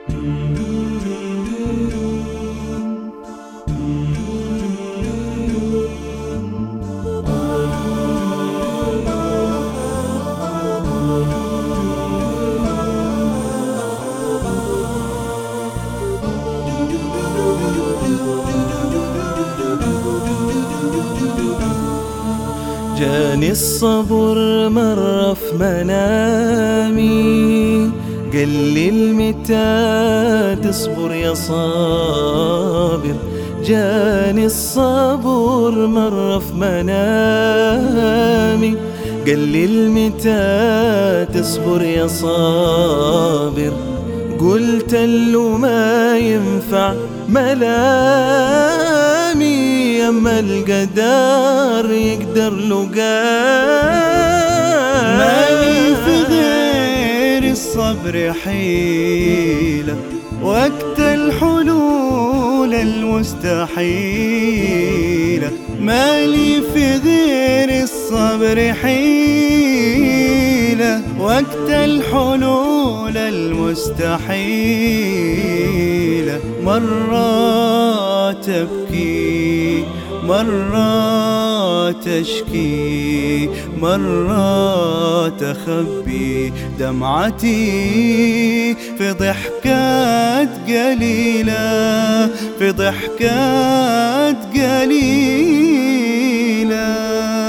جاني الصبر مرة في منامي، قال لي المتى تصبر يا صابر. جاني الصبر مرة في منامي، قال لي المتى تصبر يا صابر. قلت له ما ينفع ملامي، يما القدر يقدر له قال. مالي في غير الصبر حيلة، وقت الحلول المستحيلة. مالي في غير الصبر حيلة، وقت الحلول المستحيلة. مرات أبكي، مرات أشكي، مرات أخبي دمعتي في ضحكات قليلة، في ضحكات قليلة.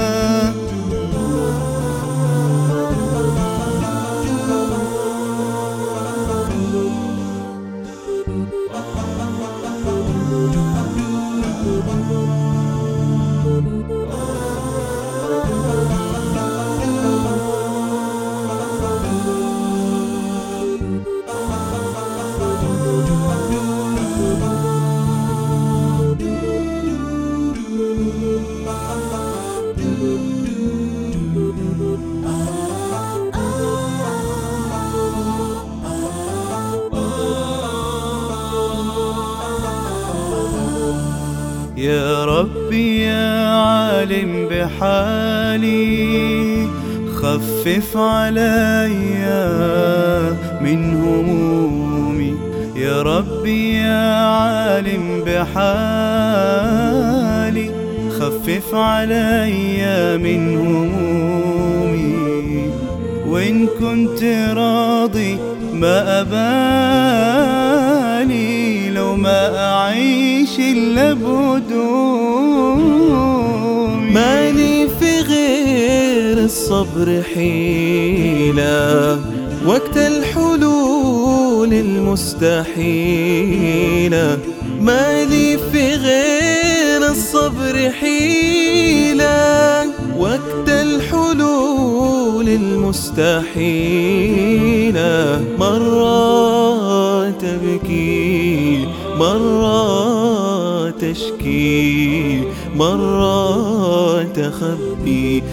يا ربي يا عالم بحالي، خفف عليا من همومي. يا ربي يا عالم بحالي، خفف عليا من همومي. وإن كنت راضي ما أبالي، لو ما أعيش إلا بدومي. مالي في غير الصبر حيلة، وقت الحلول المستحيلة. مالي في غير الصبر حيلة، وقت الحلول المستحيلة. مرات أبكي، مرات أشكي، مرات أخبي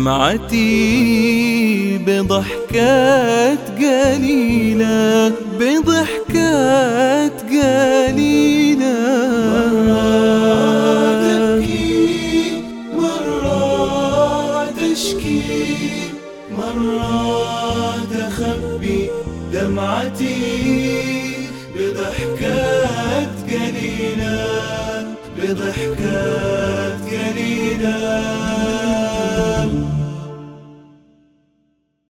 دمعتي بضحكات قليلة، بضحكات قليلة. مرات أبكي، مرات أشكي، مرات أخبي دمعتي بضحكات قليلة، بضحكات قليلة.